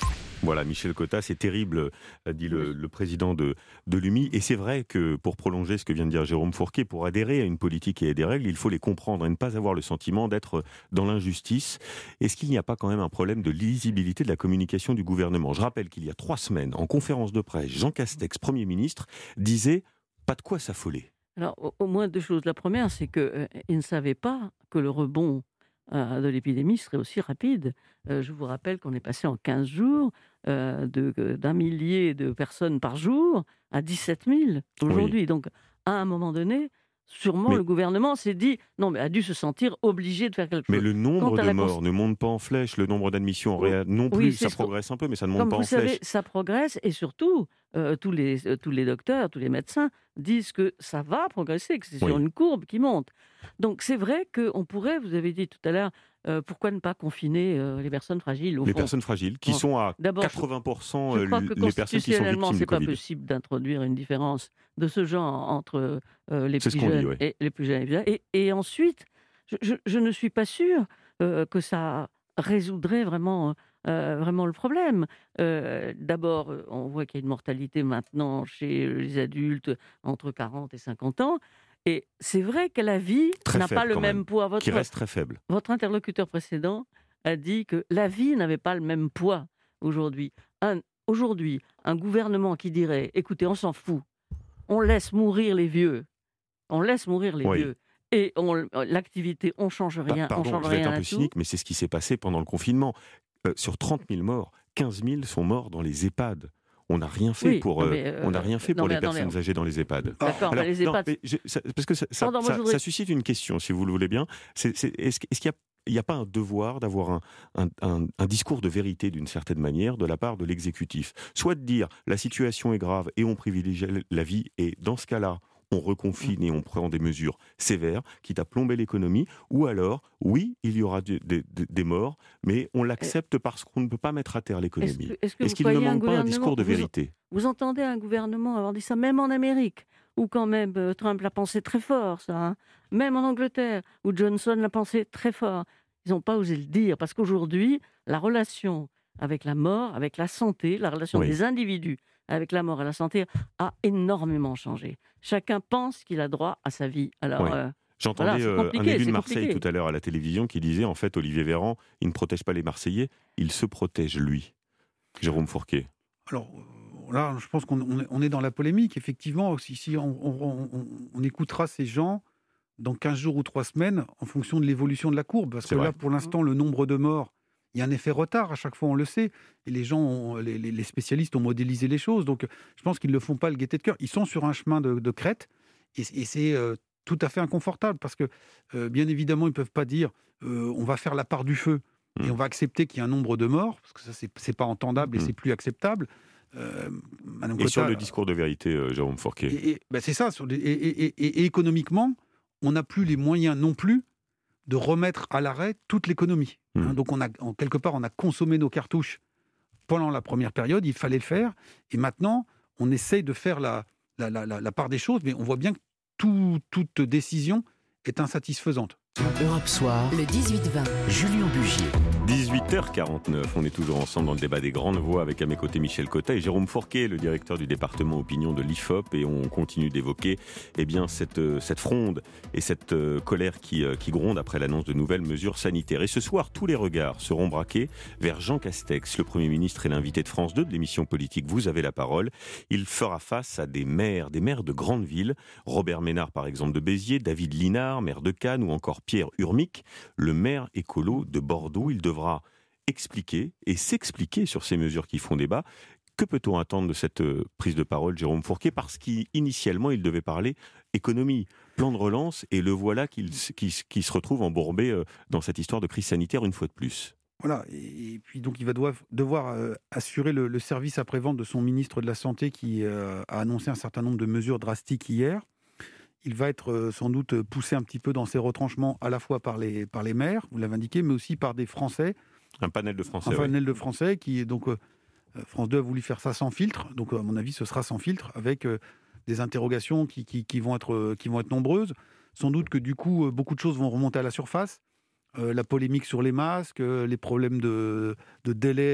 Voilà, Michel Cotta, c'est terrible, a dit le, le président de, de l'U M I. Et c'est vrai que, pour prolonger ce que vient de dire Jérôme Fourquet, pour adhérer à une politique et à des règles, il faut les comprendre et ne pas avoir le sentiment d'être dans l'injustice. Est-ce qu'il n'y a pas quand même un problème de lisibilité de la communication du gouvernement ? Je rappelle qu'il y a trois semaines, en conférence de presse, Jean Castex, Premier ministre, disait « pas de quoi s'affoler ». Alors, au, au moins deux choses. La première, c'est qu'il euh, ne savait pas que le rebond euh, de l'épidémie serait aussi rapide. Euh, je vous rappelle qu'on est passé en quinze jours euh, de, d'un millier de personnes par jour à dix-sept mille aujourd'hui. Oui. Donc, à un moment donné, sûrement mais, le gouvernement s'est dit, non, mais a dû se sentir obligé de faire quelque chose. Mais le nombre de morts cons... ne monte pas en flèche, le nombre d'admissions oui, non plus, oui, ça progresse un peu, mais ça ne monte Comme pas vous en savez, flèche. Ça progresse, et surtout, euh, tous, les, euh, tous les docteurs, tous les médecins disent que ça va progresser, que c'est oui. sur une courbe qui monte. Donc c'est vrai qu'on pourrait, vous avez dit tout à l'heure, euh, pourquoi ne pas confiner euh, les personnes fragiles au Les fond. personnes fragiles, qui bon. sont à quatre-vingts pour cent je, je crois que les personnes qui sont victimes du Covid. C'est pas possible d'introduire une différence de ce genre entre euh, les, plus jeunes dit, ouais. et les plus jeunes. Et, et ensuite, je, je, je ne suis pas sûre euh, que ça résoudrait vraiment, euh, vraiment le problème. Euh, d'abord, on voit qu'il y a une mortalité maintenant chez les adultes entre quarante et cinquante ans. Et c'est vrai que la vie très n'a faible, pas le même, même poids. Votre, qui reste très faible. Votre interlocuteur précédent a dit que la vie n'avait pas le même poids aujourd'hui. Un, aujourd'hui, un gouvernement qui dirait « écoutez, on s'en fout, on laisse mourir les vieux, on laisse mourir les oui. vieux, et on, l'activité, on ne change rien, Pardon, on change je vais rien être un peu cynique, mais c'est ce qui s'est passé pendant le confinement. Euh, sur trente mille morts, quinze mille sont morts dans les EHPAD. On n'a rien fait oui, pour, mais, euh, on n'a rien fait non, pour mais, les non, personnes mais... âgées dans les EHPAD. D'accord, Alors, les EHPAD... Non, je, ça, parce que ça, ça, Pardon, ça, voudrais... ça suscite une question, si vous le voulez bien. C'est, c'est, est-ce, est-ce qu'il y a Il n'y a pas un devoir d'avoir un, un, un, un discours de vérité d'une certaine manière de la part de l'exécutif ? Soit de dire la situation est grave et on privilégie la vie, et dans ce cas-là, on reconfine et on prend des mesures sévères, quitte à plomber l'économie, ou alors, oui, il y aura des, des, des morts, mais on l'accepte parce qu'on ne peut pas mettre à terre l'économie. Est-ce, que, est-ce, que est-ce qu'il ne manque pas un discours de vous, vérité ? Vous entendez un gouvernement avoir dit ça, même en Amérique, où quand même euh, Trump l'a pensé très fort, ça, hein, même en Angleterre, où Johnson l'a pensé très fort. Ils n'ont pas osé le dire, parce qu'aujourd'hui, la relation avec la mort, avec la santé, la relation oui. des individus avec la mort et la santé a énormément changé. Chacun pense qu'il a droit à sa vie. Alors, oui. euh, J'entendais voilà, un élu de Marseille tout à l'heure à la télévision qui disait, en fait, Olivier Véran, il ne protège pas les Marseillais, il se protège lui. Jérôme Fourquet. Alors, là, je pense qu'on on est dans la polémique. Effectivement, si, si on, on, on, on écoutera ces gens dans quinze jours ou trois semaines, en fonction de l'évolution de la courbe. Parce C'est que vrai. là, pour l'instant, le nombre de morts, il y a un effet retard, à chaque fois, on le sait. Et les gens, ont, les, les spécialistes ont modélisé les choses. Donc, je pense qu'ils ne le font pas le gaieté de cœur. Ils sont sur un chemin de, de crête. Et, et c'est euh, tout à fait inconfortable. Parce que, euh, bien évidemment, ils ne peuvent pas dire euh, on va faire la part du feu mmh. et on va accepter qu'il y ait un nombre de morts. Parce que ça, c'est, c'est pas entendable et mmh. c'est plus acceptable. Euh, et Cotta, sur le discours de vérité, euh, Jérôme Fourquet. Et, et, ben c'est ça. Sur les, et, et, et, et économiquement, on n'a plus les moyens non plus de remettre à l'arrêt toute l'économie. Mmh. Hein, donc, on a, en quelque part, on a consommé nos cartouches pendant la première période, il fallait le faire, et maintenant, on essaye de faire la, la, la, la, la part des choses, mais on voit bien que tout, toute décision est insatisfaisante. Europe Soir, le dix-huit vingt, Julien Bugier. dix-huit heures quarante-neuf, on est toujours ensemble dans le débat des grandes voix avec à mes côtés Michel Cotta et Jérôme Fourquet, le directeur du département opinion de l'I F O P, et on continue d'évoquer eh bien, cette, cette fronde et cette euh, colère qui, euh, qui gronde après l'annonce de nouvelles mesures sanitaires. Et ce soir, tous les regards seront braqués vers Jean Castex, le Premier ministre et l'invité de France deux de l'émission politique Vous avez la parole. Il fera face à des maires, des maires de grandes villes, Robert Ménard par exemple de Béziers, David Linard, maire de Cannes, ou encore Pierre Urmic, le maire écolo de Bordeaux. Il devra expliquer et s'expliquer sur ces mesures qui font débat. Que peut-on attendre de cette prise de parole, Jérôme Fourquet ? Parce qu'initialement, il devait parler économie, plan de relance, et le voilà qu'il, qui, qui se retrouve embourbé dans cette histoire de crise sanitaire une fois de plus. Voilà, et puis donc il va devoir, devoir euh, assurer le, le service après-vente de son ministre de la Santé qui euh, a annoncé un certain nombre de mesures drastiques hier. Il va être euh, sans doute poussé un petit peu dans ses retranchements, à la fois par les, par les maires, vous l'avez indiqué, mais aussi par des Français. Un panel de Français. Un panel oui. de Français qui, donc, euh, France deux a voulu faire ça sans filtre. Donc, à mon avis, ce sera sans filtre, avec euh, des interrogations qui, qui, qui, vont être, euh, qui vont être nombreuses. Sans doute que, du coup, euh, beaucoup de choses vont remonter à la surface. Euh, la polémique sur les masques, euh, les problèmes de, de délai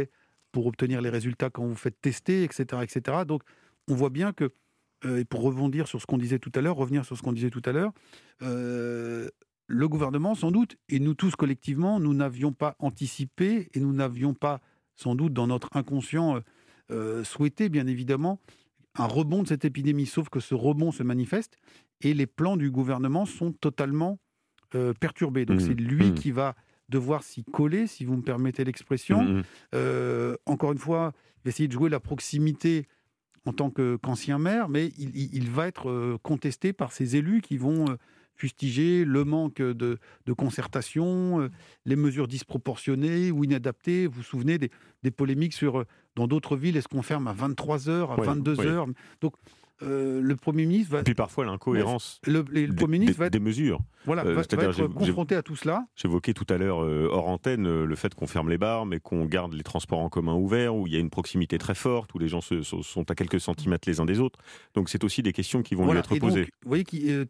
pour obtenir les résultats quand vous faites tester, et cetera, et cetera. Donc, on voit bien que, euh, et pour rebondir sur ce qu'on disait tout à l'heure, revenir sur ce qu'on disait tout à l'heure, euh, le gouvernement, sans doute, et nous tous collectivement, nous n'avions pas anticipé et nous n'avions pas, sans doute, dans notre inconscient, euh, souhaité, bien évidemment, un rebond de cette épidémie. Sauf que ce rebond se manifeste et les plans du gouvernement sont totalement euh, perturbés. Donc, mmh, c'est lui mmh. qui va devoir s'y coller, si vous me permettez l'expression. Mmh. Euh, encore une fois, il va essayer de jouer la proximité en tant que, qu'ancien maire, mais il, il, il va être euh, contesté par ces élus qui vont... Euh, fustiger le manque de, de concertation, euh, les mesures disproportionnées ou inadaptées. Vous vous souvenez des, des polémiques sur, dans d'autres villes, est-ce qu'on ferme à vingt-trois heures, à oui, vingt-deux heures oui. Donc, euh, le Premier ministre va... Et puis parfois l'incohérence le, le, le Premier ministre des, va être, des mesures. Voilà, euh, va, va être confronté à tout cela. J'évoquais tout à l'heure, euh, hors antenne, euh, le fait qu'on ferme les bars, mais qu'on garde les transports en commun ouverts, où il y a une proximité très forte, où les gens se, sont, sont à quelques centimètres les uns des autres. Donc c'est aussi des questions qui vont voilà. lui être Et posées. Donc, vous voyez,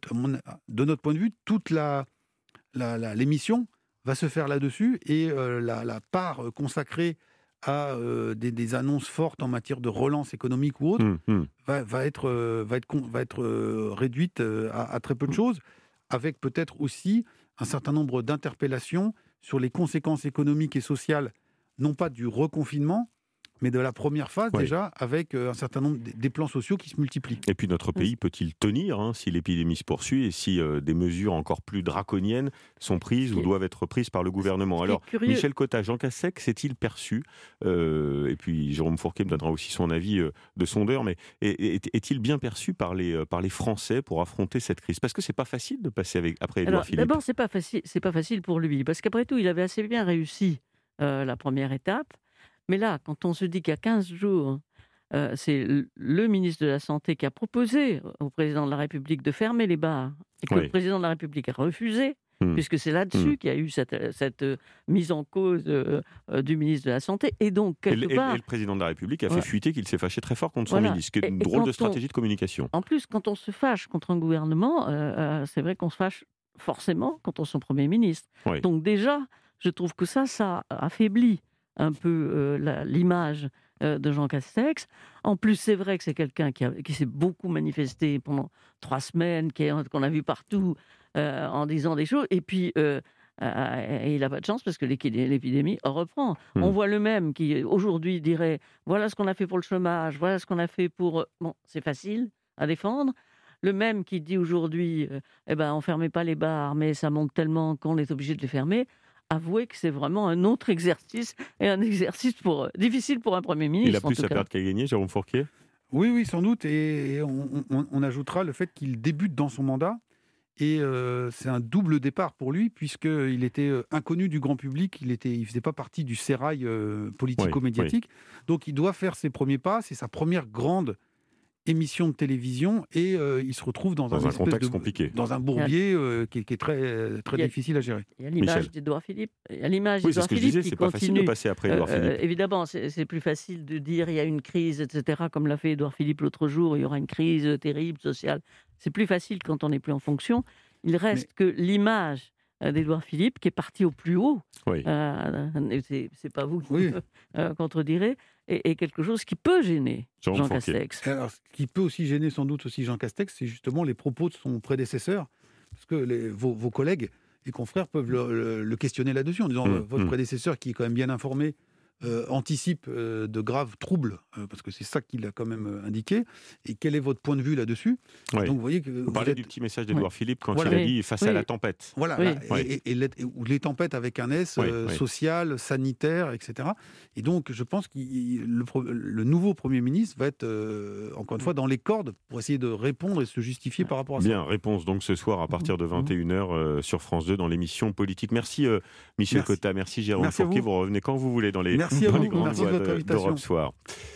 de notre point de vue, toute la, la, la, l'émission va se faire là-dessus, et euh, la, la part consacrée à euh, des, des annonces fortes en matière de relance économique ou autre, mmh, mmh. Va, va être, euh, va être, va être euh, réduite euh, à, à très peu de choses, avec peut-être aussi un certain nombre d'interpellations sur les conséquences économiques et sociales, non pas du reconfinement, mais de la première phase oui. déjà, avec euh, un certain nombre des plans sociaux qui se multiplient. Et puis notre pays peut-il tenir hein, si l'épidémie se poursuit et si euh, des mesures encore plus draconiennes sont prises ou doivent être prises par le gouvernement? Alors, Michel Cotta, Jean Castex, s'est-il perçu, euh, et puis Jérôme Fourquet me donnera aussi son avis euh, de sondeur, mais est, est, est-il bien perçu par les, euh, par les Français pour affronter cette crise? Parce que c'est pas facile de passer avec, après Édouard Philippe. D'abord, c'est pas facile, c'est pas facile pour lui, parce qu'après tout, il avait assez bien réussi euh, la première étape. Mais là, quand on se dit qu'il y a quinze jours, euh, c'est le ministre de la Santé qui a proposé au président de la République de fermer les bars et que oui. le président de la République a refusé, mmh. puisque c'est là-dessus mmh. qu'il y a eu cette, cette euh, mise en cause euh, euh, du ministre de la Santé. Et donc, quelque et, part... Et, et le président de la République a fait ouais. fuiter qu'il s'est fâché très fort contre son voilà. ministre. C'est une drôle de stratégie on... de communication. En plus, quand on se fâche contre un gouvernement, euh, euh, c'est vrai qu'on se fâche forcément contre son Premier ministre. Oui. Donc déjà, je trouve que ça, ça affaiblit un peu euh, la, l'image euh, de Jean Castex. En plus, c'est vrai que c'est quelqu'un qui, a, qui s'est beaucoup manifesté pendant trois semaines, qui est, qu'on a vu partout euh, en disant des choses. Et puis, euh, euh, et il n'a pas de chance parce que l'épidémie reprend. Mmh. On voit le même qui, aujourd'hui, dirait « voilà ce qu'on a fait pour le chômage, voilà ce qu'on a fait pour... » Bon, c'est facile à défendre. Le même qui dit aujourd'hui euh, « eh ben, on ne fermait pas les bars, mais ça monte tellement qu'on est obligé de les fermer », avouer que c'est vraiment un autre exercice, et un exercice pour, euh, difficile pour un Premier ministre. Il a plus à perdre qu'à gagner, Jérôme Fourquet? Oui, oui, sans doute, et, et on, on, on ajoutera le fait qu'il débute dans son mandat, et euh, c'est un double départ pour lui, puisqu'il était euh, inconnu du grand public, il ne il faisait pas partie du sérail euh, politico-médiatique, oui, oui. Donc il doit faire ses premiers pas, c'est sa première grande émission de télévision, et euh, il se retrouve dans, dans un, un contexte de, compliqué, dans un bourbier euh, qui, qui est très, très il a, difficile à gérer. Il y a l'image d'Édouard Philippe. Il y a l'image oui, d'Édouard c'est ce que Philippe je disais, c'est pas facile de passer après Édouard Philippe. Euh, évidemment, c'est, c'est plus facile de dire il y a une crise, et cetera, comme l'a fait Édouard Philippe l'autre jour, il y aura une crise terrible, sociale. C'est plus facile quand on n'est plus en fonction. Il reste Mais... que l'image d'Édouard Philippe, qui est parti au plus haut, oui. euh, c'est, c'est pas vous qui oui. euh, contredirez, et, et quelque chose qui peut gêner Jean, Jean Castex. Alors, ce qui peut aussi gêner sans doute aussi Jean Castex, c'est justement les propos de son prédécesseur, parce que les, vos, vos collègues et confrères peuvent le, le, le questionner là-dessus, en disant mmh, votre mmh. prédécesseur, qui est quand même bien informé, Euh, anticipe euh, de graves troubles, euh, parce que c'est ça qu'il a quand même euh, indiqué. Et quel est votre point de vue là-dessus? Oui. Donc, vous voyez que vous, vous parlez êtes... du petit message d'Édouard oui. Philippe quand voilà. il a dit face oui. à la tempête. Voilà, oui. là, oui. et, et, et, les, ou les tempêtes avec un S, oui. Euh, oui. social, sanitaire, et cetera. Et donc, je pense que le, le nouveau Premier ministre va être, euh, encore une fois, dans les cordes pour essayer de répondre et se justifier par rapport à ça. Bien, réponse donc ce soir à partir de vingt et une heures euh, sur France deux dans l'émission Politique. Merci euh, Michel merci. Cotta, merci Jérôme merci Fourquet. Vous. vous revenez quand vous voulez dans les, merci dans à les vous. grandes merci voix de, d'Europe Soir.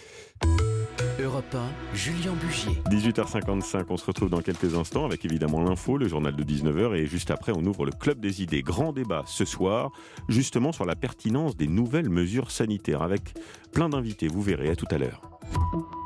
Europe un, Julien Bugier. dix-huit heures cinquante-cinq, on se retrouve dans quelques instants avec évidemment l'info, le journal de dix-neuf heures, et juste après on ouvre le Club des idées. Grand débat ce soir, justement sur la pertinence des nouvelles mesures sanitaires avec plein d'invités, vous verrez, à tout à l'heure.